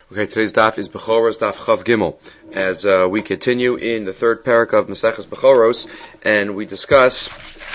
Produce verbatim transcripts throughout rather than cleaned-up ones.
Okay, today's daf is Bechoros daf Chav Gimel. As uh, we continue in the third parak of Maseches Bechoros, and we discuss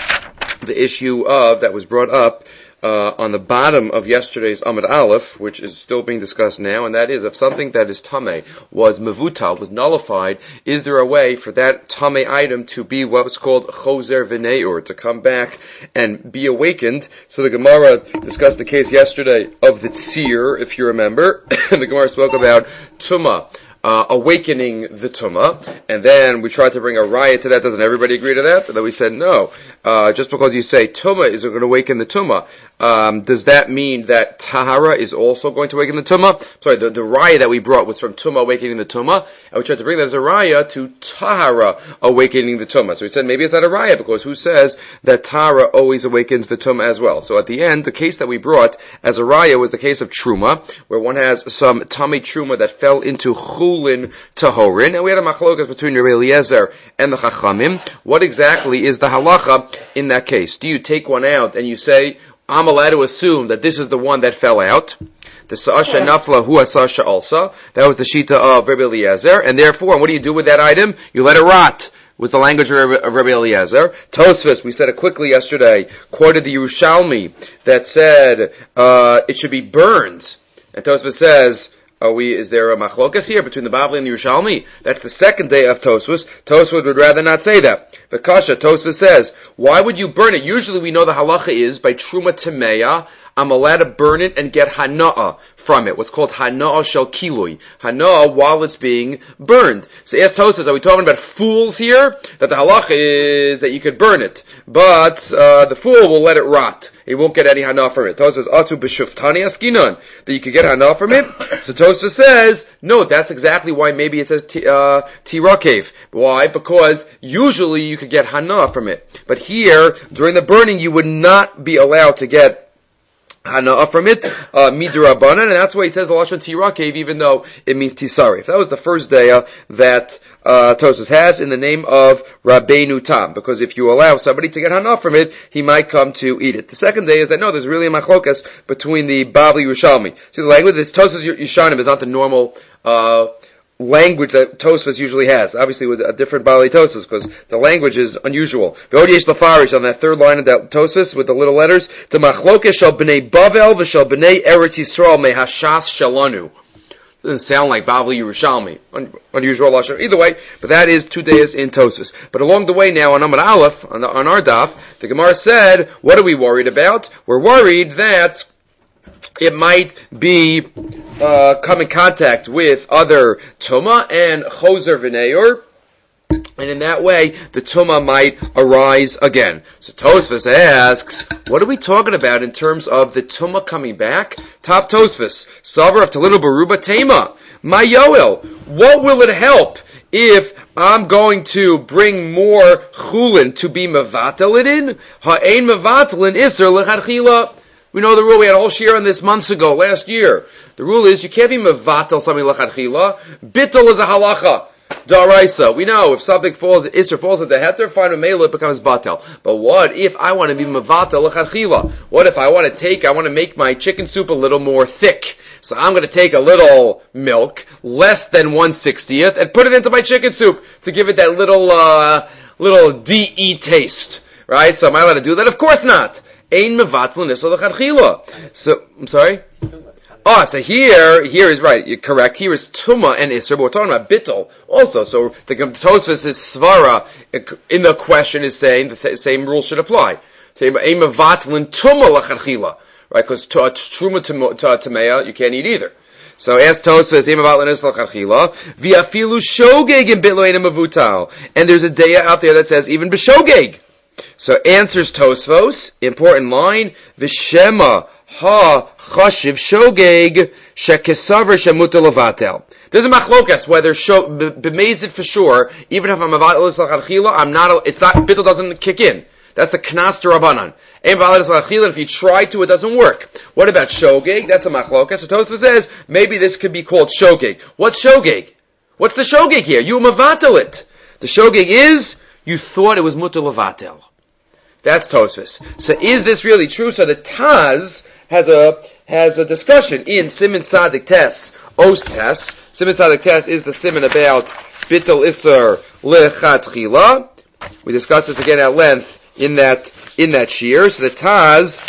the issue of that was brought up uh, on the bottom of yesterday's Amud Aleph, which is still being discussed now, and that is if something that is tameh was mevutal, was nullified, is there a way for that tameh item to be what's called choser v'neur, to come back and be awakened? So the Gemara discussed the case yesterday of the tzir, if you remember. The Gemara spoke about tumah. Uh, awakening the tumah, and then we tried to bring a riot to that. Doesn't everybody agree to that? And then we said no. Uh, just because you say tumah is going to awaken the tumah, um, does that mean that tahara is also going to awaken the tumah? Sorry, the, the raya that we brought was from tumah awakening the tumah, and we tried to bring that as a raya to tahara awakening the tumah. So we said maybe it's not a raya because who says that tahara always awakens the tumah as well? So at the end, the case that we brought as a raya was the case of truma, where one has some tamei truma that fell into chulin tahorin, and we had a machlokas between Rabbi Eliezer and the Chachamim. What exactly is the halacha in that case? Do you take one out and you say, I'm allowed to assume that this is the one that fell out? The sa'asha nafla hu sa'asha also. That was the shita of Rabbi Eliezer, and therefore, what do you do with that item? You let it rot. With the language of Rabbi Eliezer. Tosfos, we said it quickly yesterday, quoted the Yerushalmi that said uh, it should be burned. And Tosfos says, Are we, is there a machlokas here between the Bavli and the Yerushalmi? That's the second day of Tosfos. Tosfos would rather not say that. The Kasha, Tosfos says, why would you burn it? Usually we know the halacha is, by Truma Temeya, I'm allowed to burn it and get hana'ah from it. What's called hana'ah shel kilui. Hana'ah while it's being burned. So ask Tosfos, are we talking about fools here? That the halacha is that you could burn it, but uh, the fool will let it rot. He won't get any hana'ah from it. Tosfos says, atu b'shuftani askinan, that you could get hana'ah from it. So Tosfos says, no, that's exactly why maybe it says tirakev. Why? Because usually you could get hana'ah from it. But here, during the burning, you would not be allowed to get hana'ah from it, uh, midrabanan, and that's why he says the lashon tirakev, even though it means tisarif. That was the first day uh, that uh, Tosfos has in the name of Rabbeinu Tam, because if you allow somebody to get hana'ah from it, he might come to eat it. The second day is that no, there's really a machlokas between the Bavli Yerushalmi. See, the language, this Tosfos Yishanim is not the normal uh language that Tosfos usually has, obviously with a different Bali Tosfos, because the language is unusual. V'od lafarish on that third line of that Tosfos with the little letters, to machlokes shel b'nei Bavel v'shel b'nei Eretz Yisrael mehashas shalanu. Doesn't sound like Bavli Yerushalmi, Un- unusual lashon. Either way, but that is two days in Tosfos. But along the way now on Amud Aleph, on, on our daf, the Gemara said, what are we worried about? We're worried that it might be uh, come in contact with other tumah and choser v'neur, and in that way the tumah might arise again. So Tosfos asks, what are we talking about in terms of the tumah coming back? Top Tosfos, Savar of Talinu Baruba Tema, my Yoel, what will it help if I'm going to bring more chulin to be mevatel it in? Ha'ein mevatel in iser lechadchila. We know the rule. We had a whole shir on this months ago, last year. The rule is you can't be mevatel something lechadchila. Bittul is a halacha. Daraisa. We know if something falls, Isser falls into heter, fine, mele, it becomes batel. But what if I want to be mevatel lechadchila? What if I want to take, I want to make my chicken soup a little more thick? So I'm going to take a little milk, less than one sixtieth, and put it into my chicken soup to give it that little, uh, little D E taste. Right? So am I allowed to do that? Of course not. Ein mevatel nisol lechadchila. So, I'm sorry? Oh, so here, here is right, you're correct. Here is Tumah and Isser, but we're talking about Bittul also. So the Tosfos is Svara in the question is saying the th- same rule should apply. Say, Ein mevatel in Tumah lechadchila. Right? Because Truma Tameya, you can't eat either. So ask Tosfos, Ein mevatel in Isser lechadchila. V'afilu shogeg in Bittul ein mevutal. And there's a daya out there that says even b'shogeg. So answers Tosfos, important line, V'shema ha chashiv shogeg shekesaver shemuta levatel. There's a machlokas whether b'mezid for sure, even if I'm avatel l'sachadchila, I'm not, it's not, bittul doesn't kick in. That's the knas d'Rabbanan. If you try to, it doesn't work. What about shogeg? That's a machlokas. So Tosfos says, maybe this could be called shogeg. What's shogeg? What's the shogeg here? You mavatel it. The shogeg is, you thought it was muta levatel. That's Tosfos. So is this really true? So the Taz has a has a discussion in Siman Tzadik Tes Os Tes. Siman Tzadik Tes is the siman about Bittul Isser Lechatchila. We discussed this again at length in that in that shiur. So the Taz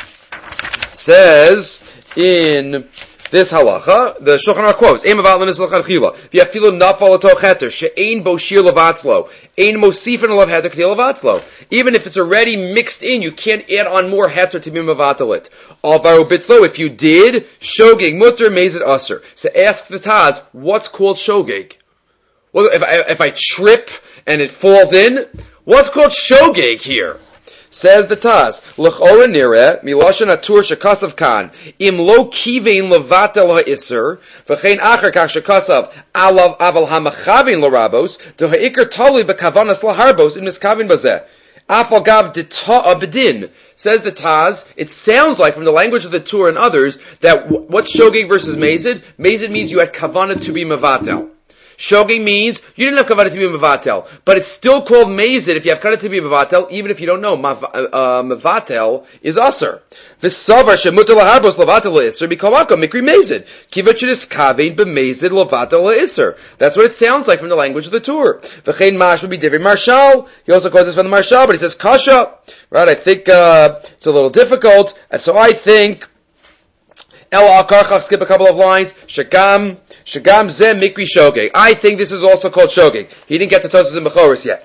says in this halacha, the Shulchan Aruch quotes, "Ein mavat l'nis l'chadchila. V'yafilu nafal l'toch heter she'ein bo shir levatzlo, ein mosifin alav heter k'til levatzlo." Even if it's already mixed in, you can't add on more heter to be mevatel it. Alvaro bitzlo, if you did, shogeg mutter mezid aser. So asks the Taz, what's called shogeg? Well, if I, if I trip and it falls in, what's called shogeg here? Says the Taz, l'chora nireh miloshen atur shekasav kan im lo kivein levatel ha'isser v'chein acher kach shekasav alav aval hamachavin l'rabos to ha'ikar tali b'kavanas l'harbos in miskavin bazeh afal gav d'ta'a b'din. Says the Taz, it sounds like from the language of the Tur and others that w- what's shogeg versus mazid? Mazid means you had kavanah to be mevatel. Shogeg means you didn't have kavanah to be mevatel, but it's still called mazid if you have kavanah to be mevatel, even if you don't know mav- uh, mevatel is aser. V'savar shemutar laharbos levatel la'isser b'kawaka mikri mazid kivachidis kavein b'mazid levatel la'isser. That's what it sounds like from the language of the Tur. V'chein mash would be different marshal. He also quotes this from the marshal, but he says kasha. Right? I think uh, it's a little difficult, and so I think El Al-Karchach, skip a couple of lines. Shagam, Shagam Zeh Mikri Shogeg. I think this is also called Shogeg. He didn't get to Tosas and Bechoros yet.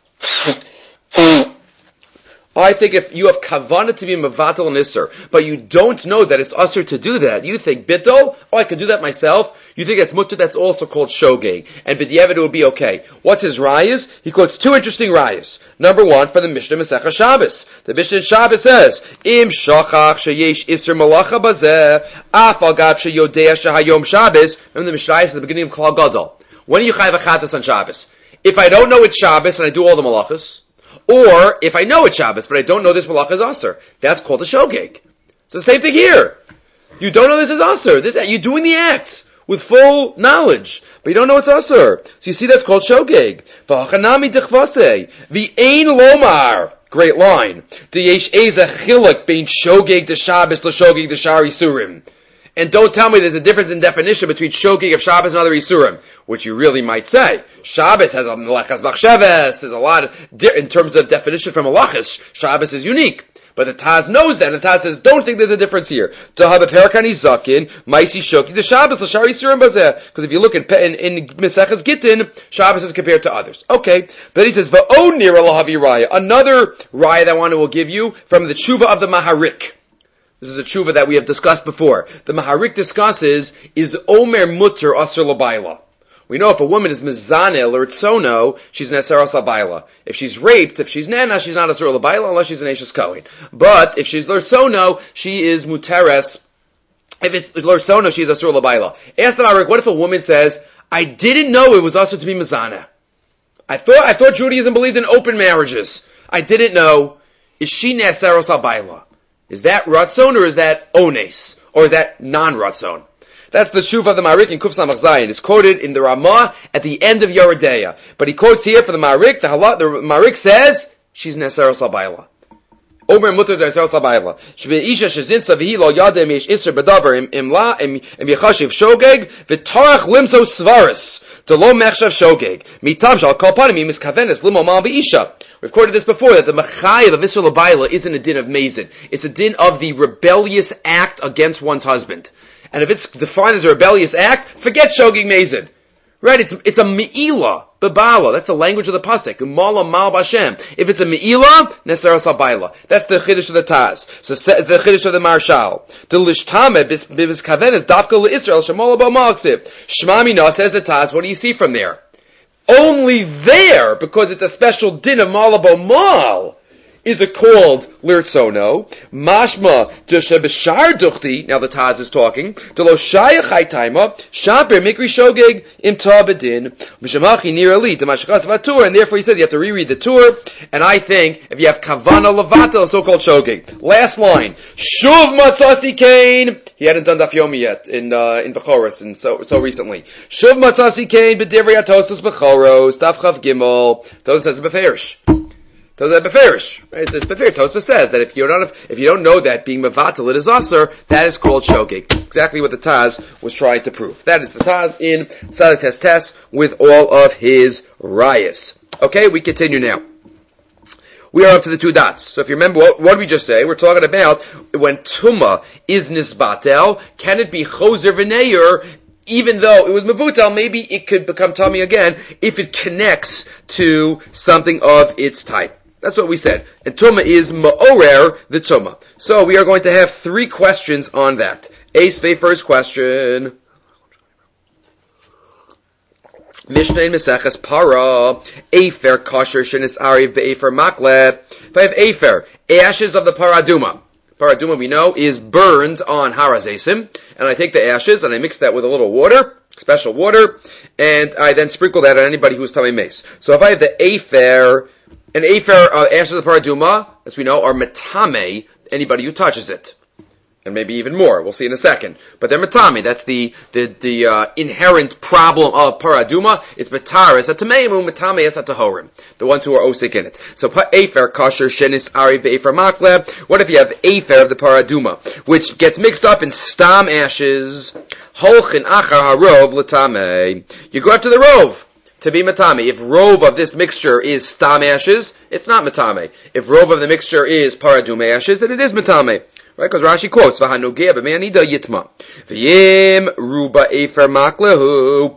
I think if you have kavanah to be mevatel and isser, but you don't know that it's usher to do that, you think bittul, oh, I could do that myself. You think it's mutter, that's also called shogeg, and b'diavad it would be okay. What's his rayas? He quotes two interesting rayas. Number one, for the Mishnah Masechah Shabbos. The Mishnah Shabbos says, Im shachach sheyesh isser malacha bazeh, af al gav sheyodea shehayom Shabbos. Remember the Mishnah is at the beginning of Klal Gadol. When do you chayav a chatas on Shabbos? If I don't know it's Shabbos and I do all the malachas, or if I know it's Shabbos, but I don't know this malacha is aser, that's called a shogeg. It's the same thing here. You don't know this is aser. This, you're doing the act with full knowledge, but you don't know it's aser. So you see that's called shogeg. V'hachanami dechvasei. V'ein lomar. Great line. D'yesh eza chilek bein shogeg de Shabbos l'shogeg de shari surim. And don't tell me there's a difference in definition between shogeg of Shabbos and other Isurim, which you really might say. Shabbos has a melechas machsheves, there's a lot of, di- in terms of definition from melachas, Shabbos is unique. But the Taz knows that, and the Taz says, don't think there's a difference here. To have a perakani zakin, maisi shogeg the Shabbos, l'shari Isurim bazeh. Because if you look in, in, in Meseches Gittin, Shabbos is compared to others. Okay. But he says, va'o nira lahavi raya. Another raya that I want to will give you from the tshuva of the Maharik. This is a tshuva that we have discussed before. The Maharik discusses, is Omer mutter aser l'bayla. We know if a woman is mizaneh or tzono, she's an aser l'bayla. If she's raped, if she's nana, she's not aser l'bayla unless she's an ashes kohen. But if she's l'tzono, she is muteres. If it's l'tzono, she's aser l'bayla. Ask the Maharik, what if a woman says, I didn't know it was aser to be mizaneh. I thought, I thought Judaism believed in open marriages. I didn't know. Is she aser l'bayla? Is that ratzon or is that ones? Or is that non-ratzon? That's the Shuv of the Maharik in Kuf Samach Zayin. It's quoted in the Ramah at the end of Yoredeya. But he quotes here for the Maharik, the, Hala, the Maharik says, she's Neser Sabayla. Omer mutter Neser Sabayla. Shve isha shezinsa v'hi lo yadem yesh isser bedaber im la im yechashiv shogeg v'tarach limso svaris to lo mechshav shogeg mitam shal kol panim im miskavenes limo mal be'isha. We've quoted this before, that the Machayev of Isser L'Bayla isn't a din of Mazid. It's a din of the rebellious act against one's husband. And if it's defined as a rebellious act, forget Shogeg Mazid. Right? It's, it's a Me'ila, Bebala. That's the language of the Pasuk. Umala Mal Bashem. If it's a Me'ila, Neser Sabayla. That's the Chiddush of the Taz. So the Chiddush of the Marshal. The Lishtame, Bibis Kaven is Dafka L'Israel, Shemola Bo Malksiv. Shmamina says the Taz, what do you see from there? Only there, because it's a special din of Malabo Mal, is it called Lirtzono. Mashma to Shebeshar Duchti, now the Taz is talking, to Lo Shaya Chaitaima, Shaper Mikri Shogeg, Im Tabedin, Mishamachi Nirali, to Mashakas Vatur, and therefore he says you have to reread the Tur, and I think if you have Kavana Levata, so-called Shogeg. Last line, Shuv Matzasi Kain, he hadn't done Daf Yomi yet in uh, in Bechoros, and so so recently. Shuv Matzasi Kain, B'divrei Atosas Bechoros, Daf Chav Gimel, those says Beferish. Tosfos beferish. Right? It's beferish. Tosfos says that if you don't have, if you don't know that being mevatel it is aser, that is called shogeg. Exactly what the Taz was trying to prove. That is the Taz in Tzadik Tes Tes with all of his rayas. Okay, we continue now. We are up to the two dots. So if you remember, what, what did we just say? We're talking about when Tumah is nisbatel, can it be choser v'neir, even though it was mevutal, maybe it could become tummy again if it connects to something of its type. That's what we said. And Tumah is ma'orer the Tumah. So we are going to have three questions on that. Ace, first question. Mishnah in Meseches Para, Afer kosher shenis ariv be'afer makle. If I have Afer, ashes of the paraduma. Paraduma, we know, is burned on harazesim, and I take the ashes and I mix that with a little water, special water, and I then sprinkle that on anybody who's tamei mace. So if I have the Afer, an Afer uh, ashes of the paraduma, as we know, are metame anybody who touches it. And maybe even more. We'll see in a second. But they're matami. That's the the the uh, inherent problem of paraduma. It's mataris at tameimu, matame es at tahorim. The ones who are osik in it. So afer kosher shenis ari be'afer makleb. What if you have afer of the paraduma, which gets mixed up in stam ashes? Holchin achar harov l'tamei. You go after the rov to be matame. If rov of this mixture is stam ashes, it's not matame. If rov of the mixture is paraduma ashes, then it is matame. Right, because Rashi quotes, "V'hanogea b'me'anida yitma, v'yim ruba efer maklehu."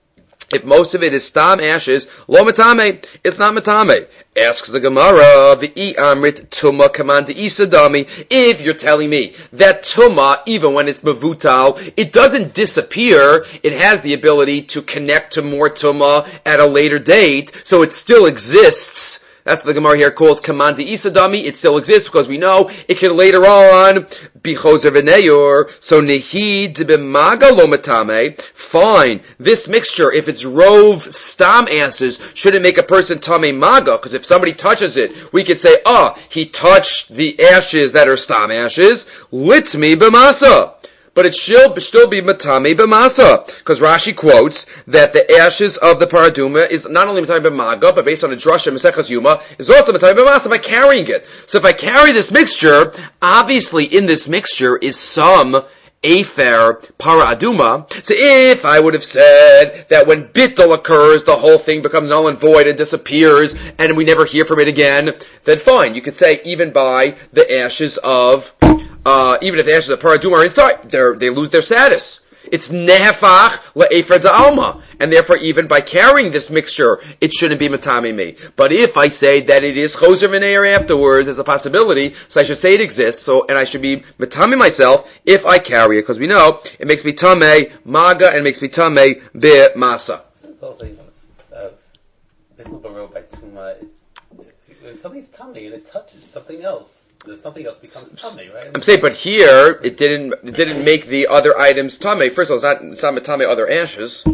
If most of it is stam ashes, lo matame, it's not matame. Asks the Gemara, "V'i amrit tuma kaman de'isadami." If you're telling me that tuma, even when it's mavutal, it doesn't disappear, it has the ability to connect to more tuma at a later date, so it still exists. That's what the Gemara here calls kaman de'isadami. It still exists because we know it can later on be choser v'neyor. So nehid b'maga lo matame. Fine. This mixture, if it's rov stam ashes, shouldn't make a person tame maga. Because if somebody touches it, we could say, ah, oh, he touched the ashes that are stam ashes. Litmi b'masa. But it should still be matame b'masa, because Rashi quotes that the ashes of the paraduma is not only matame b'maga, but based on a drasha Maseches Yuma, is also matame b'masa by carrying it. So if I carry this mixture, obviously in this mixture is some afer paraduma. So if I would have said that when bittul occurs, the whole thing becomes null and void and disappears, and we never hear from it again, then fine. You could say even by the ashes of Uh, even if the ashes of paraduma are inside, they lose their status. It's nehefach le'efer da'alma. And therefore, even by carrying this mixture, it shouldn't be matame me. But if I say that it is choser v'neir afterwards, there's a possibility, so I should say it exists, so, and I should be matame myself if I carry it, because we know it makes me tamei maga and makes me tamei be'masa. This whole thing of bittul baro by tuma is, when something's tummy and it touches something else, something else becomes tummy, right? I mean, I'm saying, but here it didn't it didn't make the other items tummy. First of all, it's not it's not matame other ashes,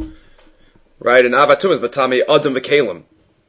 right? And avatum is matame adam v'kelim,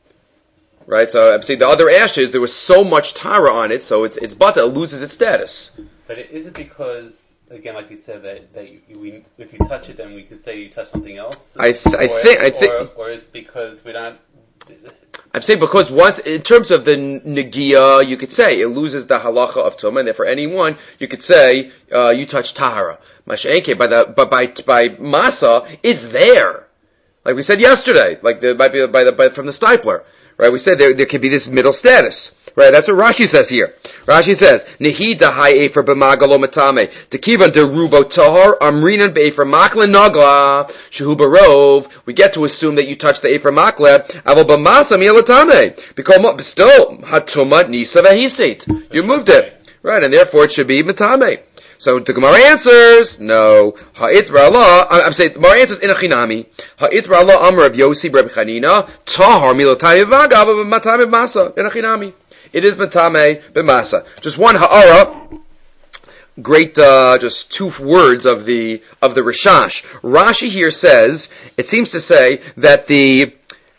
right? So I'm saying the other ashes there was so much tara on it, so it's it's bata, it loses its status. But is it because, again, like you said, that that you, we if you touch it, then we could say you touch something else? I th- I or, think I think, or, or is it because we're not. I'm saying because once, in terms of the negia, you could say it loses the halacha of tumah, and therefore anyone, you could say, uh, you touch tahara. Masha'enke, by the, but by, by masa, it's there. Like we said yesterday, like the, by, by the, by, from the stipler. Right, we said there, there could be this middle status. Right, that's what Rashi says here. Rashi says, Nehida hai efer b'magalo matame, tekivan derubo tahar, amrinan be'efer makle nagla, shehu barov. We get to assume that you touch the efer makle, aval b'masa mi'elatame, because still, hatuma nisa v'hisit. You moved it. Right, and therefore it should be matame. So the Gemara answers, no. Ha'itz b'Allah, I'm saying, the Gemara answers in a chinami. Ha'itz b'Allah amr of Yosi b'Reb Chanina, tahar milatami v'agav b'matame b'masa, in a chinami. It is matame b'masa. Just one ha'ara, great, uh, just two words of the, of the Rishash. Rashi here says, it seems to say that the,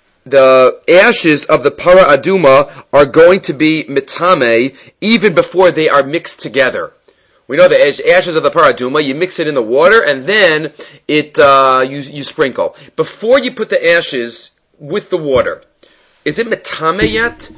the ashes of the para aduma are going to be mitame even before they are mixed together. We know the ashes of the paraduma, you mix it in the water, and then it uh, you you sprinkle. Before you put the ashes with the water, is it metame yet?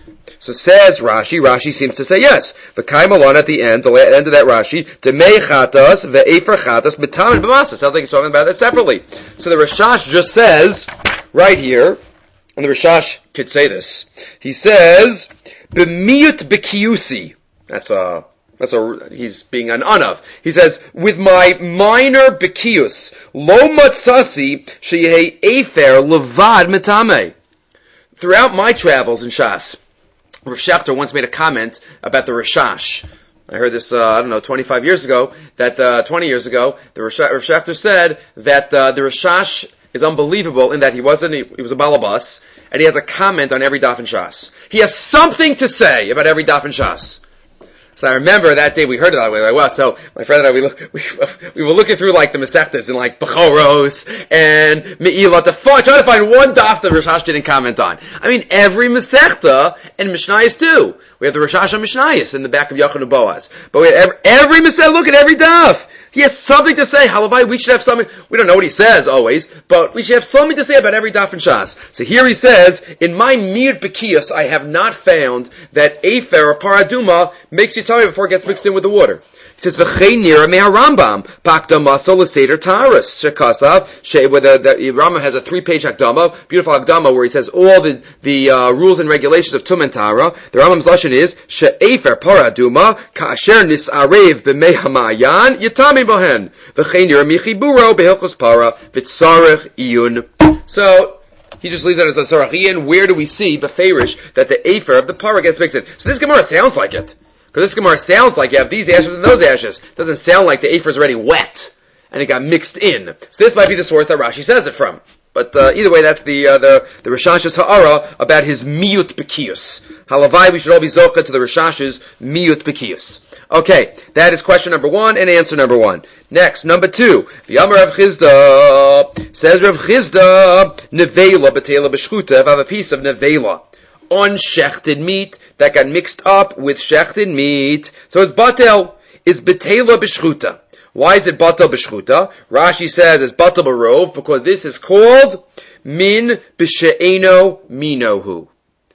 So says Rashi, Rashi seems to say yes. V'kaimalon at the end, the end of that Rashi, Demei chatas ve'efer chatas mitamin b'masa. Sounds like he's talking about that separately. So the Rashash just says, right here, and the Rashash could say this, he says, b'miyut b'kiyusi. That's a, that's a, he's being an unav. He says, with my minor b'kiyus, lo matzasi sheyehei efer levad mitame. Throughout my travels in Shas, Rav Shechter once made a comment about the Rashash. I heard this, uh, I don't know, twenty-five years ago, that, uh, twenty years ago, the Rav Shechter said that, uh, the Rashash is unbelievable in that he wasn't, he, he was a balabas, and he has a comment on every daf in Shas. He has something to say about every daf in Shas. So I remember that day we heard it that way. Like, well, so my friend and I, we look, we, we were looking through like the Masechtas and like Bechoros and Me'ilah to find, trying to find one daf that Rashash didn't comment on. I mean, every Masechta and Mishnayos too. We have the Rashash on Mishnayos in the back of Yachon Boaz. But we have every, every Masechta, look at every daf. He has something to say. Halavai, we should have something. We don't know what he says always, but we should have something to say about every daf in Shas. So here he says, in my mir bekiyos, I have not found that Afer or Paraduma makes you tummy before it gets mixed in with the water. He says, "V'chein nira mei Rambam pakda masol l'seder taras shekasav." Where the, the Rambam has a three-page hakdama, beautiful hakdama, where he says all the the uh, rules and regulations of tum and tara. The Rambam's lashon is she'efer paraduma ka'asher nisarev b'mei hamayan yitami bohen v'chein nira michiburo behilchos para v'tzarech iyun. So he just leaves it as a sarach iyun. Where do we see beferish that the afer of the para gets mixed in? So this Gemara sounds like it. Because this Gemara sounds like you have these ashes and those ashes. It doesn't sound like the afer is already wet and it got mixed in. So this might be the source that Rashi says it from. But uh, either way, that's the uh, the the Rashash's ha'ara about his miyut bekiyus. Halavai, we should all be zocha to the Rashash's miyut bekiyus. Okay, that is question number one and answer number one. Next, number two. The Amar Rav Chizda says Rav Chizda nevela b'teila b'shchuta. If I have a piece of nevela on shechted meat that got mixed up with shechted meat. So it's batel, it's betela b'shchuta. Why is it batel b'shchuta? Rashi says it's batel b'rov because this is called min b'she'eno minohu.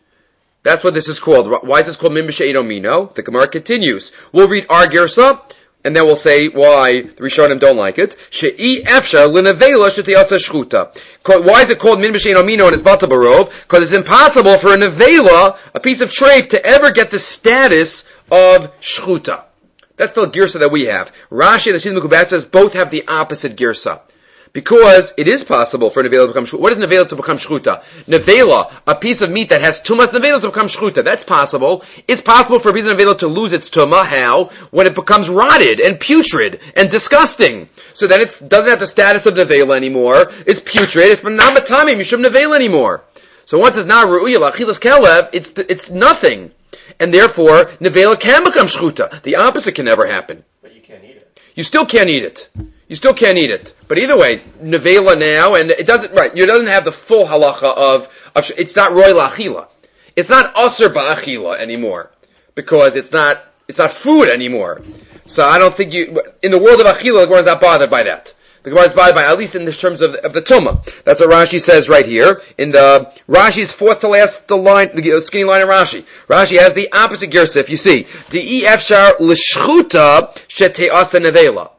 That's what this is called. Why is this called min b'she'eno mino? The Gemara continues. We'll read our girsa, and then we'll say why the Rishonim don't like it. She'i efsha l'nevela shetiyasa shchuta. Why is it called min b'she'eno mino and it's batel b'rov? Because it's impossible for a nevela, a piece of treif, to ever get the status of shchuta. That's the girsa that we have. Rashi and the Shidduch Mekubat says both have the opposite girsa. Because it is possible for a nevela to become shchuta. What is nevela to become shchuta? Nevela, a piece of meat that has tumas nevela to become shchuta. That's possible. It's possible for a piece of nevela to lose its tumah. How? When it becomes rotted and putrid and disgusting. So then it doesn't have the status of nevela anymore. It's putrid. It's not matami mishum nevela anymore. So once it's not ru'uya l'achilas kelev, it's it's nothing. And therefore, nevela can become shchuta. The opposite can never happen. But you can't eat it. You still can't eat it. You still can't eat it. But either way, nevela now, and it doesn't, right, it doesn't have the full halacha of, of it's not roy la'achila. It's not aser ba'achila anymore. Because it's not, it's not food anymore. So I don't think you, in the world of achila, the Gemara is not bothered by that. The Gemara is bothered by, at least in the terms of, of the tumah. That's what Rashi says right here. In the, Rashi's fourth to last, the line, the skinny line of Rashi. Rashi has the opposite gersa, if you see. Di'i efshar l'shchuta shete'asa nevela.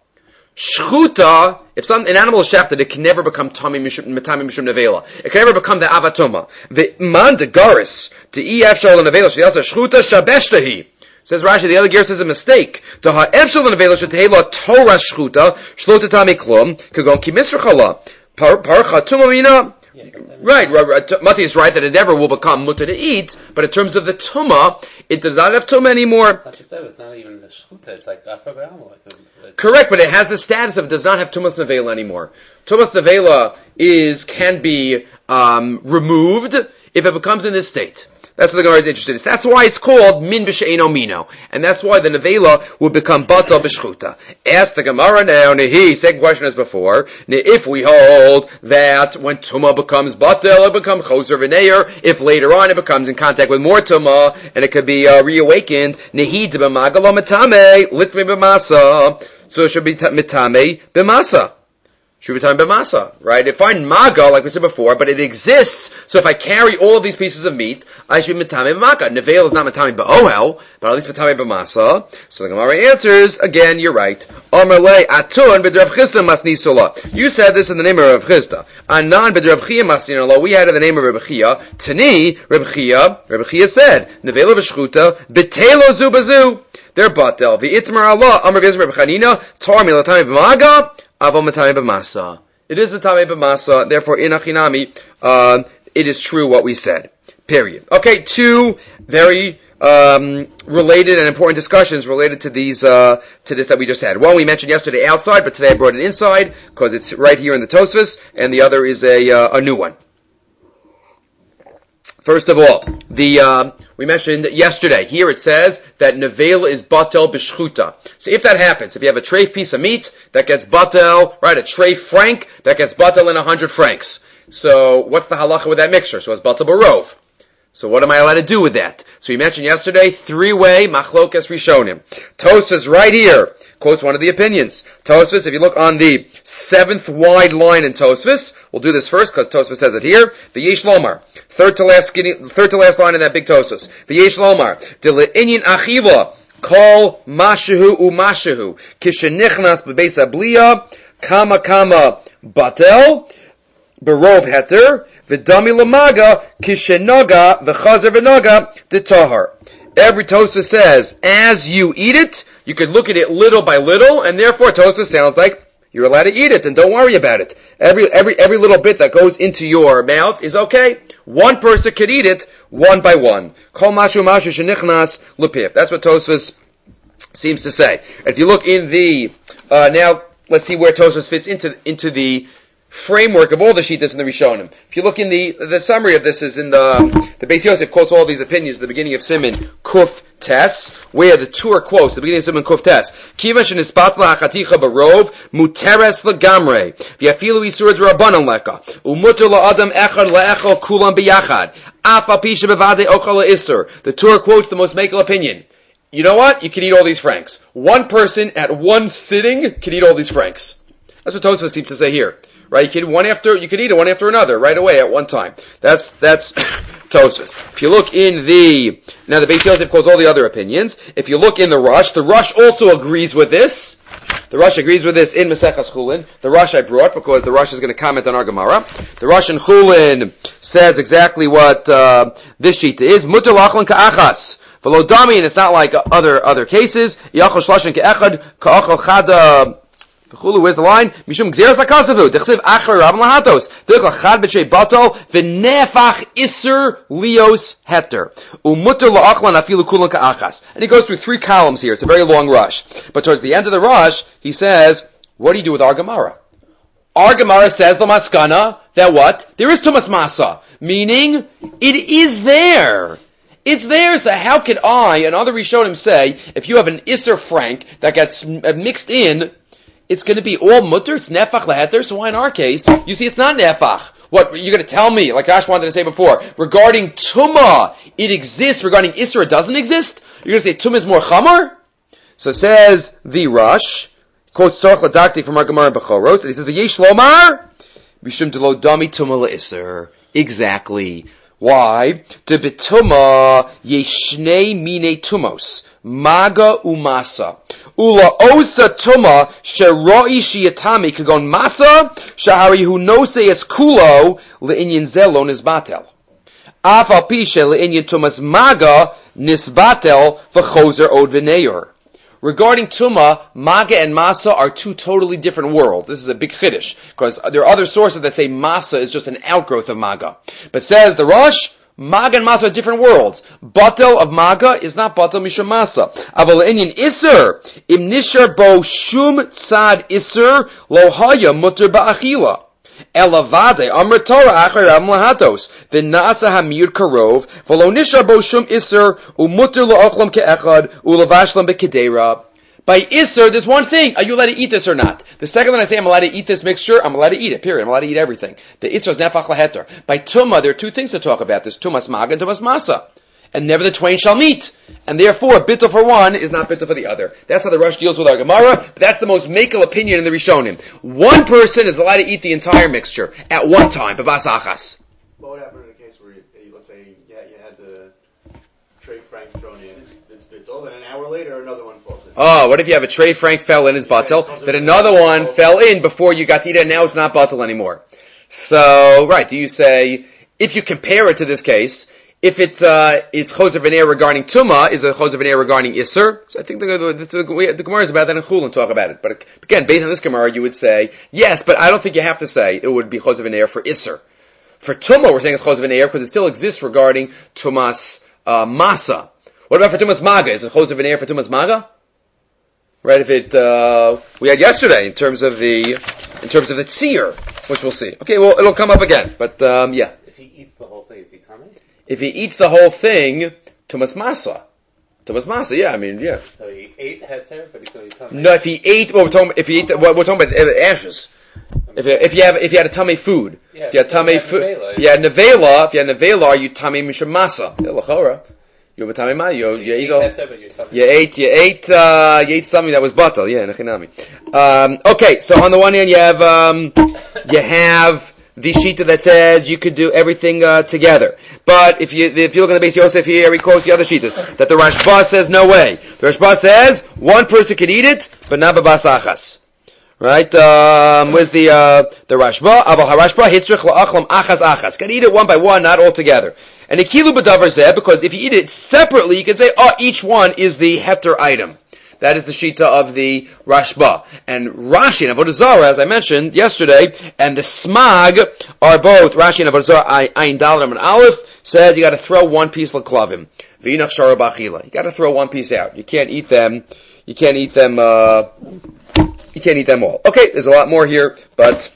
Shchuta, if some, an animal is shafted, it can never become tami mishum, metami mishum nevela. It can never become the avatoma. The man de garis, di'i efshar l'nevela shete'asa shchuta shabeshtahi. Says Rashi, the other gear says a mistake. To ha'efshal l'nevela shete'ela Torah shchuta shlotatami klum kagon ki misrachala parcha tumamina. Right, Mati is right that it never will become mutter to eat, but in terms of the tumah, it does not have tumah anymore. It's not just that, it's not even the shchuta, it's like afabrama. Like Correct, but it has the status of it does not have tumas nevela anymore. Tumas nevela is, can be, um, removed if it becomes in this state. That's what the Gemara is interested in. That's why it's called min b'she'eno mino. And that's why the nevela will become batal b'shchuta. Ask the Gemara now, nehi, second question as before, if we hold that when tumah becomes batal, it becomes choser v'neir, if later on it becomes in contact with more tumah, and it could be uh, reawakened, nehi d'b'magalo mitame, litme b'masa, so it should be mitame b'masa. Should be talking about masa, right? If I find maga, like we said before, but it exists, so if I carry all of these pieces of meat, I should be mitame b'maga. Nevel is not mitame b'ohel, but at least mitame b'masa. So the Gemara answers, again, you're right. Amarle atun b'drav Chisda masnisula. You said this in the name of Rav Chisda. Anan b'drav Chia masnisula. We had it in the name of Rav Chia. Tani, Rav Chia, Rav Chia said, Nevel v'shchuta, b'telo zu b'zu. They're batel. V'itmar Allah, Amar v'yizr Rav Chanina, tar mi l'tame b'maga, Aval matame b'masa. It is matame b'masa. Therefore, in achinami, uh, it is true what we said. Period. Okay, two very um, related and important discussions related to these uh, to this that we just had. One we mentioned yesterday outside, but today I brought it inside because it's right here in the Tosfos, and the other is a uh, a new one. First of all, the uh, we mentioned yesterday. Here it says that nevel is batel b'shchuta. So if that happens, if you have a treif piece of meat that gets batel, right, a treif franc that gets batel in a hundred francs. So what's the halacha with that mixture? So it's batel barov. So what am I allowed to do with that? So we mentioned yesterday three-way machlokas rishonim. Tosfos right here quotes one of the opinions. Tosfos, if you look on the seventh wide line in Tosfos, we'll do this first because Tosfos says it here. V'yesh lomar, third to last skinny, third to last line in that big Tosfos. V'yesh lomar, de le'inyin achila, kol mashehu umashehu, kishenichnas bebeis abliya, kama kama batel, berov heter, v'dami lamaga, kishenaga, v'chazer v'naga, de tahar. Every Tosfos says, as you eat it, you could look at it little by little, and therefore Tosfos sounds like you're allowed to eat it, and don't worry about it. Every every every little bit that goes into your mouth is okay. One person could eat it one by one. Kol mashu mashu shenichnas l'pip. That's what Tosfos seems to say. If you look in the uh, now, let's see where Tosfos fits into into the framework of all the shittas in the Rishonim. If you look in the the summary of this is in the the Beis Yosef quotes all these opinions at the beginning of Siman Kuf Tes, where the Tur quotes the beginning of Siman Kuf Tes. Kivan shenispat la'achaticha barov muteres legamre v'yafilu isur d'Rabbanan leka umuter la'adam echad la'echol kulam biyachad af al pi shebevadei ochal la'isur. The Tur quotes the most makel opinion. You know what? You can eat all these francs. One person at one sitting can eat all these francs. That's what Tosfos seems to say here. Right, you can one after you can eat it one after another right away at one time. That's that's Tosfos. If you look in the now the Beis Yosef quotes all the other opinions. If you look in the Rush, the Rush also agrees with this. The Rush agrees with this in Maseches Chulin. The Rush I brought because the Rush is going to comment on our Gemara. The Rush in Chulin says exactly what uh, this shita is. Mutar la'achlan ka'achas. V'lo dami, and it's not like other other cases. Yachol shlashin ka'echad ka'achal chada. Where's the line? Mishum gzeras lakasavu. Dechsiv achar rabban lahatos. Dechol chad b'shei batal v'nefach iser lios heter. Umuter la'achlan afilu kulan ka'achas. And he goes through three columns here. It's a very long rush. But towards the end of the rush, he says, what do you do with our Gemara? Our Gemara says the maskana that what? There is tumas masa. Meaning, it is there. It's there, so how could I and other Rishonim say, if you have an iser frank that gets mixed in, it's going to be all mutter, it's nefach leheter, so why in our case, you see it's not nefach. What, you're going to tell me, like Ash wanted to say before, regarding tumah, it exists, regarding isra, it doesn't exist? You're going to say tumah is more chamar? So says the Rush, quotes Tzorach Ladakti from our Gemara in Bechoros, and he says, V'yesh lomar, mishum de lo dami tumah le'isr. Exactly. Why? De betuma yeshnei mine tumos, maga umasa. Ula osa tuma sheroi shiatami kagon masa shahari hu nose es kulo le'inyan zelo nisbatel. Afal pishe le'inyan tumas maga nisbatel v'chozer od v'neyor. Regarding Tuma, Maga and Masa are two totally different worlds. This is a big chiddush, because there are other sources that say Masa is just an outgrowth of Maga. But says the Rosh, Maga and Masa are different worlds. Batel of Maga is not Batel Misham Masa. Aval inyan Isser, im nishar bo shum tzad Isser, lo haya mutter ba'achila. Elavade amr Torah achar am lahatos v'nasa hamir karov v'lo nishar bo shum iser umutter lo'achlam ke'echad u'lavashlam be'kedera. By iser, there's one thing: are you allowed to eat this or not? The second that I say I'm allowed to eat this mixture, I'm allowed to eat it. Period. I'm allowed to eat everything. The iser is nefach laheter. By tuma, there are two things to talk about: there's tumas maga and tumas masa. and never the twain shall meet. And therefore, bittul for one is not bittul for the other. That's how the Rush deals with our Gemara, but that's the most makel opinion in the Rishonim. One person is allowed to eat the entire mixture at one time, b'bas achas. What would happen in a case where, you, let's say, you had, you had the tray frank thrown in, it's bittul, and an hour later another one falls in? Oh, what if you have a tray frank fell in, it's batel, then another one fell in before you got to eat it, and now it's not batel anymore. So, right, do you say, if you compare it to this case, if it uh, is choser v'neir regarding tuma, is it choser v'neir regarding isser? So I think the, the, the, the Gemara is about that in Chulin talk about it. But again, based on this Gemara, you would say yes, but I don't think you have to say it would be choser v'neir for isser. For tuma, we're saying it's choser v'neir because it still exists regarding tumas uh, masa. What about for tumas maga? Is it choser v'neir for tumas maga? Right? If it uh, we had yesterday in terms of the in terms of the tzir, which we'll see. Okay, well it'll come up again, but um, yeah. If he eats the whole thing, is he tummy? If he eats the whole thing, tumas masa. Tumas masa, yeah, I mean, yeah. So he ate heter, but he's going to be tummy. No, if he ate, well, we're talking, if he ate, well, we're talking about ashes. If you, if you have, if you had a tummy food, yeah, if you had tummy food, if you had nevela, if you had nevela, are you tummy mishum masa? Yeah, lachora. You tummy ma, you, you ate all, you ate, you ate, uh, you ate something that was batal, yeah, nechinami. Um, okay, so on the one hand, you have, um, you have the shita that says you could do everything uh, together. But if you if you look at the Beis Yosef here, he quotes the other shitas that the Rashba says no way. The Rashba says one person could eat it, but not b'bas achas. Right? Um, where's the uh, the Rashba? Aval harashba hitzrich la'achlam achas achas. Can eat it one by one, not all together. And ikilu b'davar zeh, because if you eat it separately, you can say, oh, each one is the heter item. That is the shita of the Rashba. And Rashi and Avodah Zarah, as I mentioned yesterday, and the Smag are both, Rashi and Avodah Zarah, Ayin Dalet and Aleph, says you gotta throw one piece l'klavim. V'inach shara b'achila. You gotta throw one piece out. You can't eat them, you can't eat them, uh, you can't eat them all. Okay, there's a lot more here, but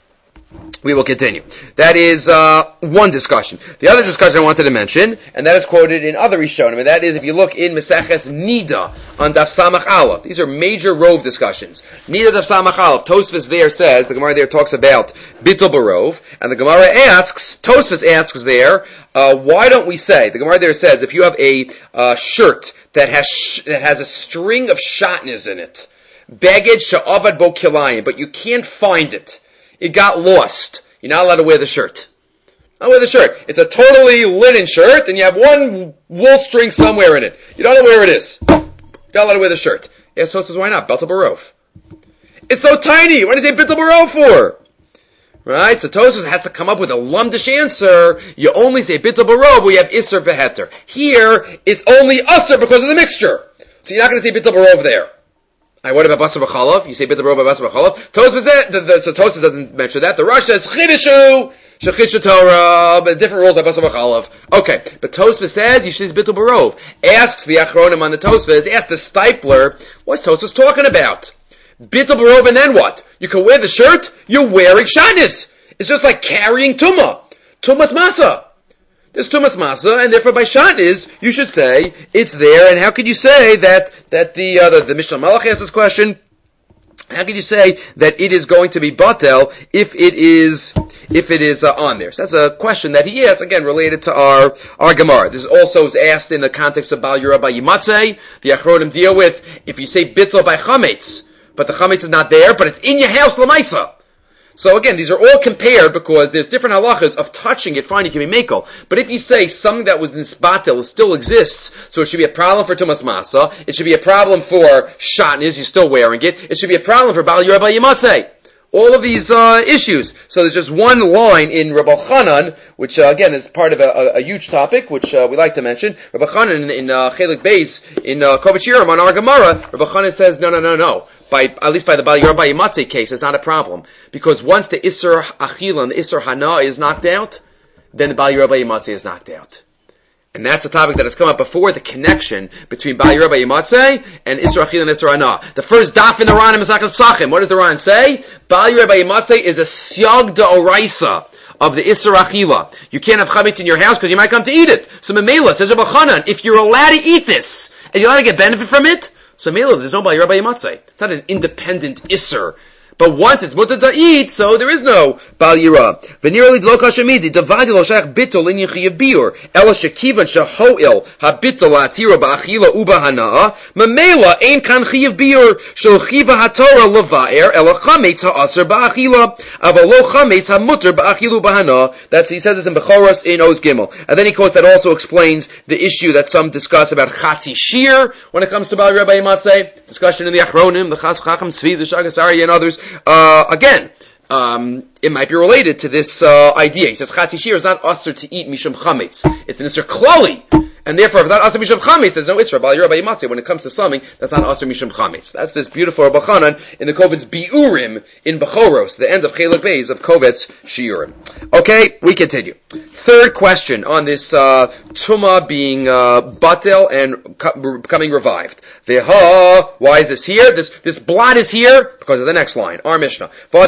we will continue. That is uh, one discussion. The other discussion I wanted to mention, and that is quoted in other Rishonim, and that is if you look in Meseches Nida on Daf Samach Aleph. These are major Rov discussions. Nida Daf Samach Aleph. Tosfos there says, the Gemara there talks about Bittul Barov, and the Gemara asks, Tosfos asks there, uh, why don't we say, the Gemara there says, if you have a uh, shirt that has sh- that has a string of shatnez in it, Beged she'avad bo kilayim, but you can't find it. It got lost. You're not allowed to wear the shirt. Not wear the shirt. It's a totally linen shirt, and you have one wool string somewhere in it. You don't know where it is. You're not allowed to wear the shirt. Yeah, so says, why not? Bittul Barov. It's so tiny. What does he say Bittul Barov for? Right? So Tosfos has to come up with a lumdish answer. You only say Bittul Barov where you have Isser v'Heter. Here, it's only Usser because of the mixture. So you're not going to say Bittul Barov there. Right, what about Basar B'chalav? You say Bittul Barov by Basar B'chalav. Tosfos, so Tosfos doesn't mention that. The Rosh says Chidishu, Shechidishu Torah, but different rules by Basar B'chalav. Okay, but Tosfos says you should say Bittul Barov. Asks the Achronim on the Tosfos, asks the Stipler, what's Tosfos talking about? Bittul Barov and then what? You can wear the shirt, you're wearing Shanis. It's just like carrying Tumah. Tumah's Masa. There's Tumas Masa, and therefore by Shanis, you should say, it's there, and how could you say that, that the, uh, the, the Mishnah Malach asks this question, how can you say that it is going to be Batel if it is, if it is uh, on there? So that's a question that he asks, again, related to our, our Gemara. This also is asked in the context of Bal Yura by Yimatzeh. The Achronim deal with, if you say Bittel by Chametz, but the Chametz is not there, but it's in your house, Lamaisa. So again, these are all compared because there's different halachas of touching it, fine, you can be mekel. But if you say something that was in spatel still exists, so it should be a problem for Tumas Masa, it should be a problem for Shatnez, you're still wearing it, it should be a problem for Bal Yura by Yimatzeh. All of these uh, issues. So there's just one line in Rabbi Chanan, which uh, again is part of a, a, a huge topic, which uh, we like to mention. Rabbi Chanan in, in uh, Chelik Beis, in uh, Kovach Yiram on our Gemara, Rabbi Chanan says, no, no, no, no. By, at least by the Bal Yura by Yimatzeh case, it's not a problem. Because once the Isser Achila and the Isser Hana is knocked out, then the Bal Yura by Yimatzeh is knocked out. And that's a topic that has come up before, the connection between Bal Yura by Yimatzeh and Isser Achila and Isser Hana. The first daf in the Ran in Maseches Psachim, what does the Ran say? Bal Yura by Yimatzeh is a Siyag D'Oraisa of the Isser Achila. You can't have chametz in your house because you might come to eat it. So Memela says Rabbi Chanan, if you're allowed to eat this, and you're allowed to get benefit from it, so Memela, there's no Bal Yura by Yimatzeh. It's not an independent Isser. But once it's mutter to eat, so there is no bal yira. V'nirali lo kashamidi davadi lo shayach bittul in yichiyav biur ela shekivan shehoil habittul atira ba'achila ubahana mamela ein kan chiyav biur shel chiva hatorah levaer ela chametz ha'aser ba'achila aval lo chametz hamutter ba'achilu ubahana. That's he says this in Bechoros in Oz Gimel, and then he quotes that also explains the issue that some discuss about chatzi shir when it comes to bal Rabbi Matzeh. Discussion in the Achronim, the Chas Chacham Tzvi, the Shagas Aryeh, and others. Uh, again, um, it might be related to this uh, idea. He says Chatzi Shir is not usher to eat mishum chametz. It's an isser klali. And therefore, if it's not usher mishum chametz, there's no isser. Bal Yirah B'Yimatzeh, when it comes to something, that's not usher mishum chametz. That's this beautiful Rabbi Chanan in the Kovetz Biurim in Bechoros, the end of Chelek Beis of Kovetz Shiurim. Okay, we continue. Third question on this uh, Tumah being uh, batel and co- becoming revived. Veha, why is this here? This this blot is here because of the next line. Our Mishnah.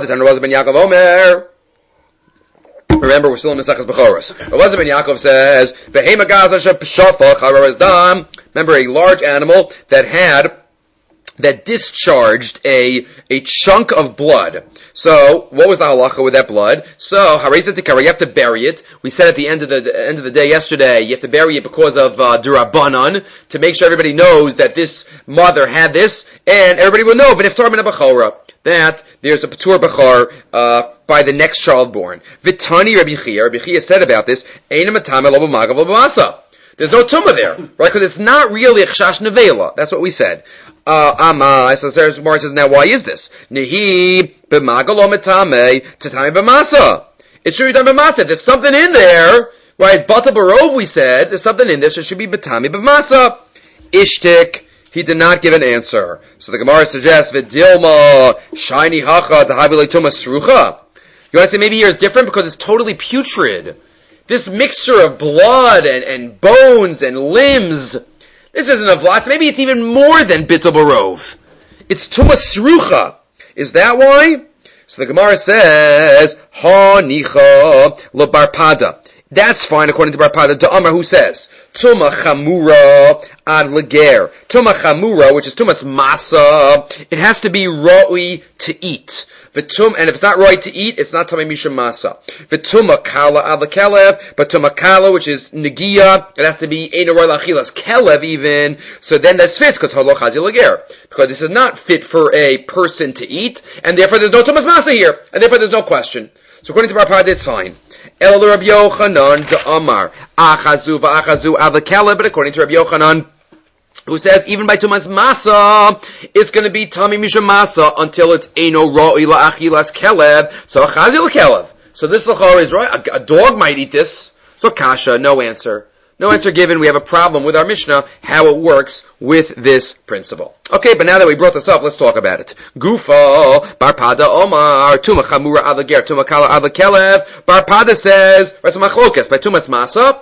Remember, we're still in Mesechus Bechoros. Elazar ben Yaakov says, "Behema gaza shepshafach hararas dam." Remember, a large animal that had that discharged a a chunk of blood. So, what was the halacha with that blood? So, hareza tikara, you have to bury it. We said at the end of the, the end of the day yesterday, you have to bury it because of uh, durabanan, to make sure everybody knows that this mother had this, and everybody will know v'niftar min ha'bachora, that there's a patur bachar uh, by the next child born. Vitani Rabbi Chia, Rabbi Chia said about this, Eina matame lo b'magav lo b'masa. There's no tumah there, right? Because it's not really a chashash nevela. That's what we said. Uh, Amai, so Sarah Gemara says, now why is this? Nehi b'magalo metame tatame b'masa. It's true tatame b'masa. If there's something in there, right? It's bata barov. We said there's something in there, so it should be betame b'masa. Ishtik. He did not give an answer. So the Gemara suggests v'dilma shiny hacha dahavilei tuma srucha. You want to say maybe here is different because it's totally putrid. This mixture of blood and, and bones and limbs. This isn't a vlatz. Maybe it's even more than bittul barov. It's tuma srucha. Is that why? So the Gemara says, ha nicha lebarpada. That's fine according to Barpada. To Amar, who says, tuma chamura ad leger. Tuma chamura, which is tumas masa, it has to be roi to eat. V'tum, and if it's not right to eat, it's not tamei mishum masa. V'tuma kala ad lekelev, but tuma kala, which is negia, it has to be ein roi lachilas kelev even. So then that fits because halo chazi leger, because this is not fit for a person to eat, and therefore there's no tumas masa here, and therefore there's no question. So according to Barpada, it's fine. El Rabbi Yochanan to Amar achazu va'achazu ad lekelev, but according to Rabbi Yochanan, who says even by tumas masa, it's going to be tami mishum masa until it's eno roi la'achilas kelev. So chazi lekelev. So this lachor is right. A, a dog might eat this. So kasha, no answer. No answer given. We have a problem with our Mishnah, how it works with this principle. Okay, but now that we brought this up, let's talk about it. Gufa, Barpada Omar, Tuma Chamura Adager, Tuma Kala Adakelev. Barpada says, right, so machlokas, by Tumas Masa,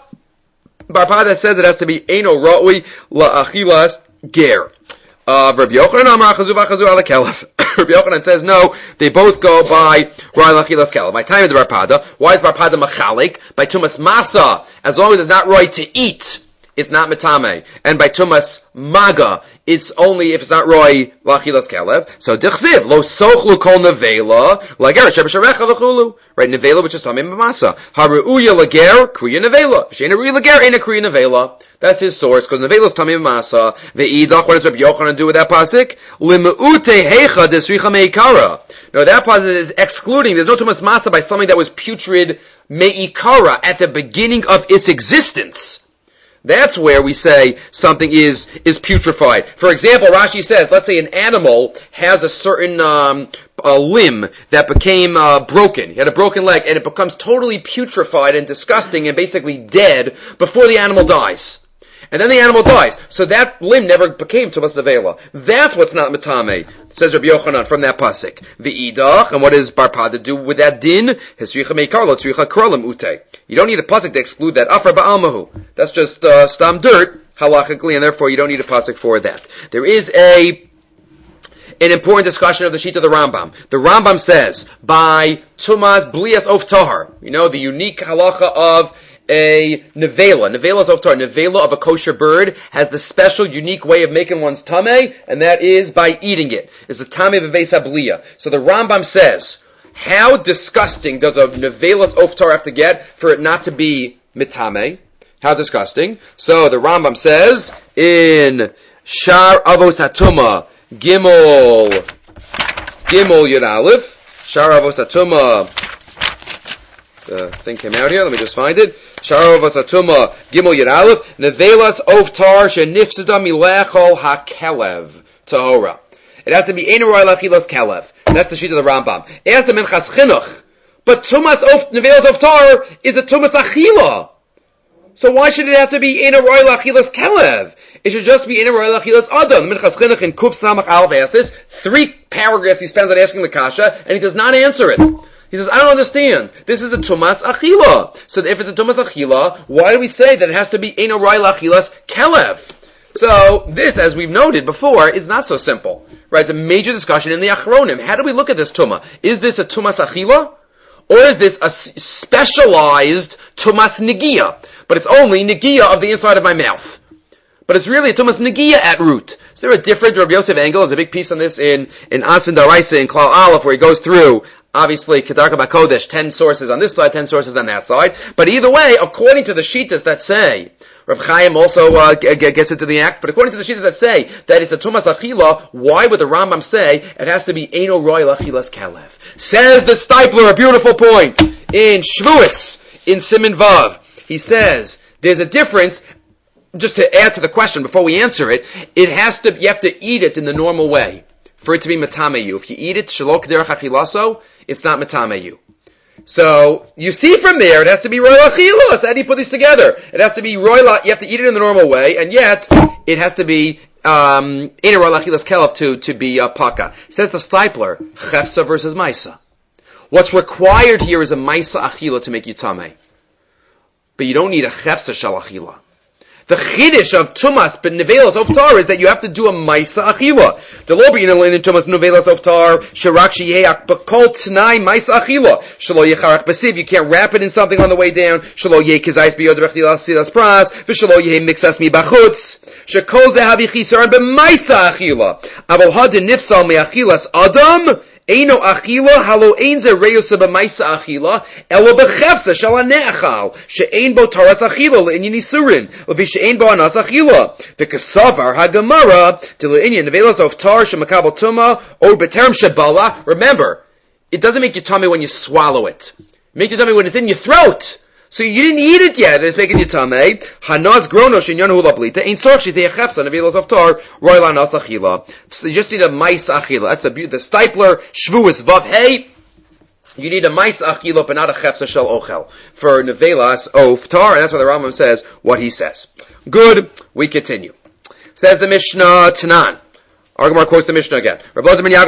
Barpada says it has to be Eno Ra'ui La'achilas Ger. Uh, Rabbi Yochanan Amar Achazu V'Achazu Adakelev. Rabbi Yochanan says no, they both go by Ra'ui La'achilas Kelev. By time of the Barpada, why is Barpada Machalik? By Tumas Masa, as long as it's not right to eat, it's not metame. And by tumas maga, it's only if it's not roi lachilas kelev. So dichziv lo sochlu kol nevela lager shebesharecha v'chulu. Right, nevela which is tamim b'masa. Haruuya lager kriya nevela. V'sheina ruya lager ain't a kriya nevela. That's his source because nevela is tamim b'masa. Ve'idach, what does Rabbi Yochanan do with that pasuk? Limeute heicha desricha meikara. No, that pasuk is excluding. There's no tumas masa by something that was putrid meikara at the beginning of its existence. That's where we say something is is putrefied. For example, Rashi says, let's say an animal has a certain um, a limb that became uh, broken. He had a broken leg, and it becomes totally putrefied and disgusting and basically dead before the animal dies. And then the animal dies. So that limb never became Tumas Nevela. That's what's not Metame, says Rabbi Yochanan from that pasuk. V'idach, and what does Barpada do with that din? Hisricha meikar lo tzricha krolim ute. You don't need a pasuk to exclude that. Afra ba'almahu. That's just uh, stam dirt, halachically, and therefore you don't need a pasuk for that. There is a an important discussion of the sheet of the Rambam. The Rambam says, by Tumas Blias of Tahar, you know, the unique halacha of a nevela. Nevela is oftar. Nevela of a kosher bird has the special, unique way of making one's tameh, and that is by eating it. It's the tameh of beis habliya. So the Rambam says, how disgusting does a nevelas oftar have to get for it not to be mitameh? How disgusting. So the Rambam says, in Shar Avos HaTumah, Gimel, Gimel Yud Aleph, Shar Avos HaTumah, the thing came out here, let me just find it. Shar Avos HaTumah, Gimel Yud Aleph, Nevelas Oftar Shenifsada Milechol HaKelev Tahora. It has to be Ein Roy Lachilas Kelev. That's the sheet of the Rambam. It has to be Minchas Chinuch. But Tumas of Nevelas Oftar is a Tumas Achila. So why should it have to be Ein Roy Lachilas Kelev? It should just be Ein Roy Lachilas Adam. Minchas Chinuch in Kuf Samach Aleph asks this. Three paragraphs he spends on asking the kasha, and he does not answer it. He says, I don't understand. This is a Tumas Achila. So if it's a Tumas Achila, why do we say that it has to be Ein Roy Lachilas Kelev? So this, as we've noted before, is not so simple. Right? It's a major discussion in the Achronim. How do we look at this Tumah? Is this a Tumas Achila? Or is this a specialized Tumas Negiya? But it's only Negiya of the inside of my mouth. But it's really a Tumas Negiya at root. So there are different Rabbi Yosef angle. There's a big piece on this in, in Asfin Daraisa in Klal Aleph where he goes through, obviously, Kedarka Bakodesh, ten sources on this side, ten sources on that side. But either way, according to the Shitas that say, Rav Chaim also uh, g- g- gets into the act, but according to the Shitas that say that it's a Tumas Achila, why would the Rambam say it has to be Eino Roy Lachilas Kalev? Says the Stipler, a beautiful point, in Shvuas, in Siman Vav. He says, there's a difference, just to add to the question before we answer it, it has to, you have to eat it in the normal way for it to be matameyu. If you eat it, Shelo K'derech Achilaso, it's not matameyu. So, you see from there, it has to be roy lachilas. How do you put these together? It has to be roy la, you have to eat it in the normal way, and yet, it has to be, um, in a roy lachilas kelev to, to be, uh, paka. Says the Stipler, chefsa versus maisa. What's required here is a maisa achila to make you tameh. But you don't need a chefsa shal achila. The chiddush of tumas but nevelas oftar is that you have to do a maisa achila. Delobi in a tumas nevelas oftar shirak sheyeach bakol tnai maisa achila shelo yecharach besiv. You can't wrap it in something on the way down. Shelo yeh kizayis biyod rechtilas silas pras v'shelo yeh mixas mi bachutz shekol zehavi chisaron b'maisa achila. Aval hadin nifsal meachilas adam. Eino achila halo ein ze reyusa b'maisa achila elo b'chefsa shal hane'achal she'ein bo taras achila le'inyan isurin levi she'ein bo anas achila v'kasavar hagamara to le'inyan nevelas oftar she'makabel tuma or b'terem shebala. Remember, it doesn't make you tummy when you swallow it. It makes you tummy when it's in your throat. So you didn't eat it yet, and it's making you tameh. Hanas grono shenyanu lablita ain't sorch shitei chefsa nevelas oftar royal anas achila. So you just need a mais achila. That's the the Stipler shvuas vav hey. You need a mais achila, but not a chefsa shel ochel for nevelas oftar, and that's why the Rambam says what he says. Good. We continue. Says the Mishnah Tanan. Our Gemara quotes the Mishnah again. We had that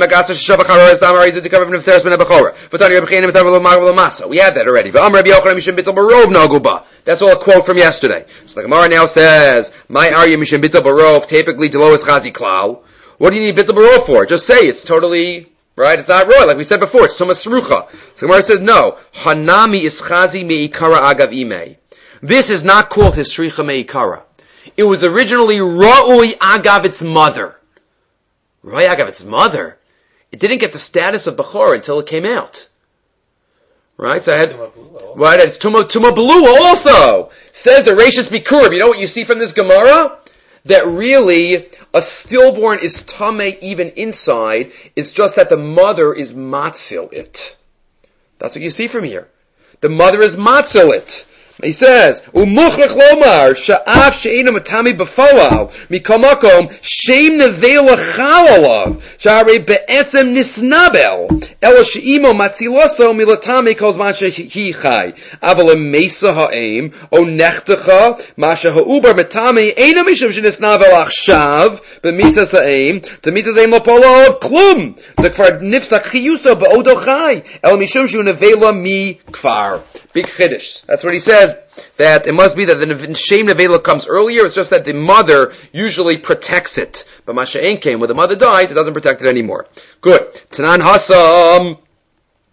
already. That's all a quote from yesterday. So the Gemara now says, "My arya mishum bitul barov typically delois chazi klal." What do you need bitul barov for? Just say it's totally right. It's not roy, like we said before. It's tumas srucha. So the Gemara says, "No, hanami is chazi meikara agav imei." This is not called his sricha meikara. It was originally ra'ui agav its mother. Roy agav its mother. It didn't get the status of Bechor until it came out. Right? So I had, right, it's Tuma, Tuma Belua also. Says the Rashis Bikurb. You know what you see from this Gemara? That really, a stillborn is Tameh even inside. It's just that the mother is Matzil it. That's what you see from here. The mother is Matzil it. He says, "Umuchrich lomar sha'af she'ena matami b'foal mikomakom sheim nevela chalalav sha'arei be'etzem nisnabel elo she'imo matziloso milatami kol zman shehi chai aval emesa ha'em o nechtecha masha ha'ubar matami ena mishum shenisnabel achshav b'misas ha'em t'misas ha'em lopolov klum the kvar nifsak chiyuso ba'odo chai elo mishum shu nevela mi kvar." Big chiddush. That's what he says. That it must be that the shame nevela comes earlier. It's just that the mother usually protects it. But Masha'en came when the mother dies, it doesn't protect it anymore. Good. Tanan Hasam.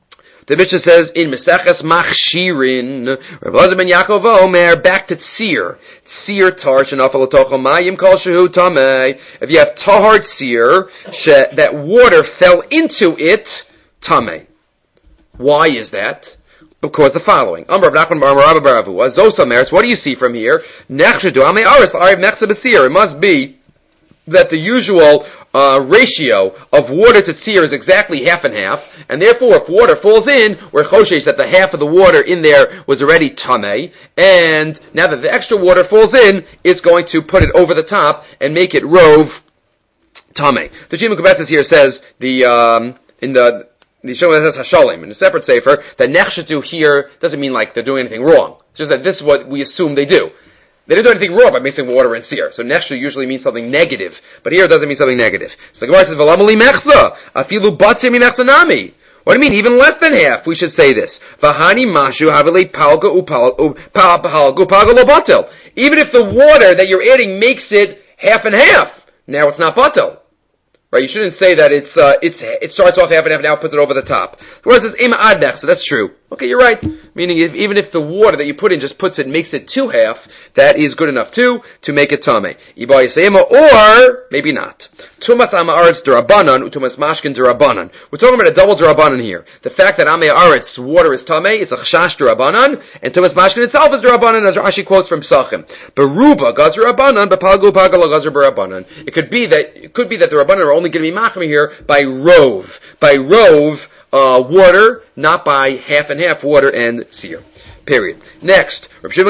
The Mishnah says in Meseches Machshirin, Rav Elazar ben Yaakov Omer, back to tzir. Tzir tar shenafal l'tocho mayim kol shehu tamei. If you have tahar tzir, she, that water fell into it, tamei. Why is that? Because the following. Amar Rav Nachman bar Rabba bar Avua, Zosa Meretz, what do you see from here? Nechshadu amei aris l'ariv mechsa b'tzir. It must be that the usual uh, ratio of water to tzir is exactly half and half, and therefore if water falls in, we're choshesh that the half of the water in there was already tamei, and now that the extra water falls in, it's going to put it over the top and make it rove tamei. The Shimon Kubetzes here says, the um, in the the Shimon says Hashalim, in a separate sefer, that nechshatu here doesn't mean like they're doing anything wrong, it's just that this is what we assume they do. They didn't do anything wrong by mixing water and seer. So nechsha usually means something negative, but here it doesn't mean something negative. So the Gemara says, "V'lamali mechsa afilu batzim mechsa nami." What do you mean? Even less than half, we should say this. V'hani mashu haveli palga upalga upalga lo batel. Even if the water that you're adding makes it half and half, now it's not batel. Right? You shouldn't say that it's uh, it's it starts off half and half and now puts it over the top. The word says im adnech, so that's true. Okay, you're right. Meaning, if, even if the water that you put in just puts it, makes it to half, that is good enough too to make it tamei. Or maybe not. Tumas ama aretz derabanan, utumas mashkin derabanan. We're talking about a double derabanan here. The fact that amei aretz water is tamei is a chashash derabanan, and tumas mashkin itself is derabanan, as Rashi quotes from Psachim. Beruba gazer rabanan, bepalgu pagal gazer berabanan. It could be that it could be that the rabbanan are only going to be machmir here by rove, by rove. Uh, water, not by half and half water and seer. Period. Next, let's say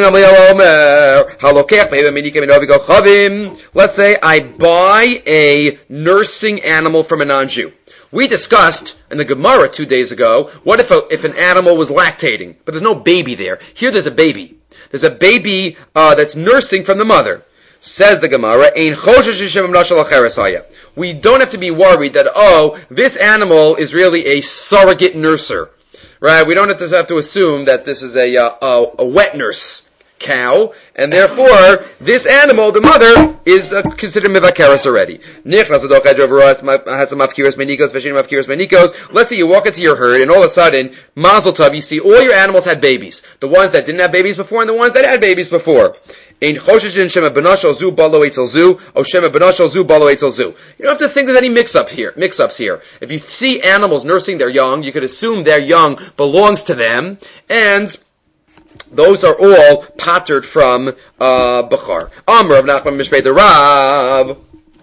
I buy a nursing animal from a non-Jew. We discussed in the Gemara two days ago, what if a, if an animal was lactating, but there's no baby there. Here there's a baby. There's a baby uh, that's nursing from the mother. Says the Gemara, we don't have to be worried that, oh, this animal is really a surrogate nurser. Right? We don't have to, have to assume that this is a, uh, a, a wet nurse cow, and therefore, this animal, the mother, is uh, considered mivakeres already. Let's say you walk into your herd, and all of a sudden, mazel tov, you see all your animals had babies. The ones that didn't have babies before, and the ones that had babies before. You don't have to think there's any mix-up here, mix-ups here. If you see animals nursing their young, you could assume their young belongs to them, and those are all pattered from uh, Bechar. Amr of Nachman Mishpei the Rav.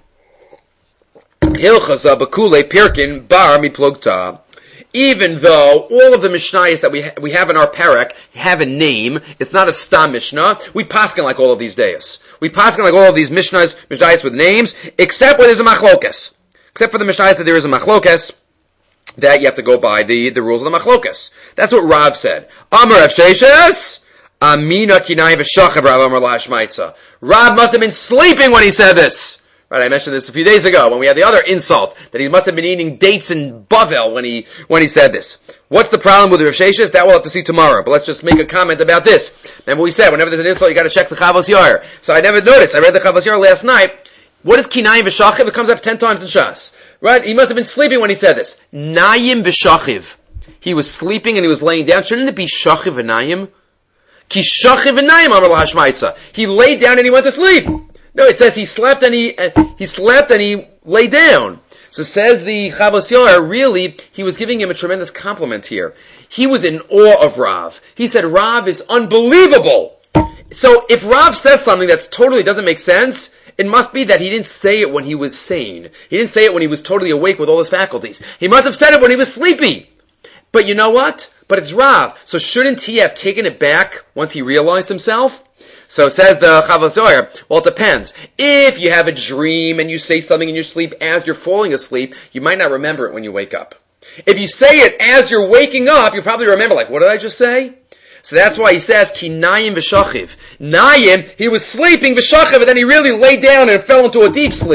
Hilchasa Bakule Pirkin Bar Miplugta. Even though all of the Mishnayos that we ha- we have in our parak have a name, it's not a Stam Mishnah, we paskin like all of these days. We paskin like all of these Mishnahs, Mishnayos with names, except when there's a Machlokes. Except for the Mishnayos that there is a Machlokes, that you have to go by the, the rules of the Machlokes. That's what Rav said. Amar Rav Sheshes, Amina Kinai V'Shachav Rav Amar Lashmaitza. Rav must have been sleeping when he said this. Right, I mentioned this a few days ago when we had the other insult that he must have been eating dates in Bavel when he when he said this. What's the problem with the Rav Sheshes? That we'll have to see tomorrow. But let's just make a comment about this. Remember we said whenever there's an insult, you got to check the Chavos Yair. So I never noticed. I read the Chavos Yair last night. What is Kinayim V'Shachiv? It comes up ten times in Shas. Right? He must have been sleeping when he said this. Nayim V'Shachiv. He was sleeping and he was laying down. Shouldn't it be Shachiv v'Nayim? Ki Shachiv v'Nayim Amar Lahashmaitza. He laid down and he went to sleep. No, it says he slept and he uh, he slept and he lay down. So says the Chavos Yair, really, he was giving him a tremendous compliment here. He was in awe of Rav. He said, Rav is unbelievable. So if Rav says something that's totally doesn't make sense, it must be that he didn't say it when he was sane. He didn't say it when he was totally awake with all his faculties. He must have said it when he was sleepy. But you know what? But it's Rav. So shouldn't he have taken it back once he realized himself? So says the Chavos Yair, well, it depends. If you have a dream and you say something in your sleep as you're falling asleep, you might not remember it when you wake up. If you say it as you're waking up, you probably remember, like, what did I just say? So that's why he says, Ki Nayim V'Shachiv. Nayim, he was sleeping V'Shachiv, and then he really laid down and fell into a deep sleep.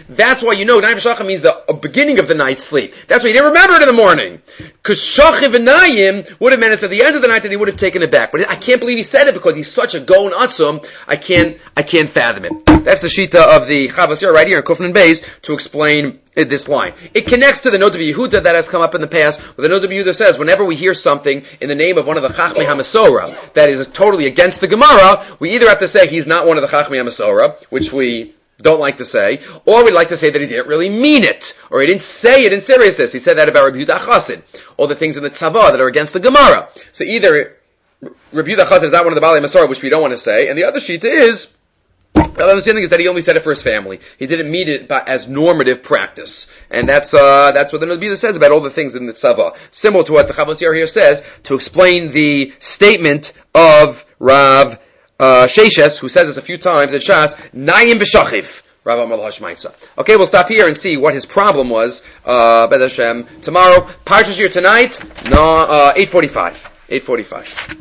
That's why you know Nayim Shachim means the beginning of the night's sleep. That's why you didn't remember it in the morning. Because Shachiv and Nayim would have meant it's at the end of the night that he would have taken it back. But I can't believe he said it because he's such a Gon Atzum, I can't, I can't fathom it. That's the Shita of the Chavos Yair right here in Kufnan Beis to explain this line. It connects to the Noda B'Yehuda that has come up in the past, where the Noda B'Yehuda says, whenever we hear something in the name of one of the Chachmei HaMasorah that is totally against the Gemara, we either have to say he's not one of the Chachmei HaMasorah, which we don't like to say, or we'd like to say that he didn't really mean it, or he didn't say it in seriousness. He said that about Rabbi Yehuda Chassid, all the things in the Tzava that are against the Gemara. So either Rabbi Yehuda Chassid is not one of the Balei Masorah, which we don't want to say, and the other Shita is, the understanding is that he only said it for his family. He didn't mean it as normative practice. And that's, uh, that's what the Noda B'Yehuda says about all the things in the Tzava. Similar to what the Chavos Yair here says, to explain the statement of Rav, uh, Sheshes, who says this a few times in Shas, Nayim B'Shachiv. Rav Amar Hashmaitza. Okay, we'll stop here and see what his problem was, uh, B'ez Hashem. Tomorrow, Parshas Shir tonight, no, uh, eight forty-five. eight forty-five.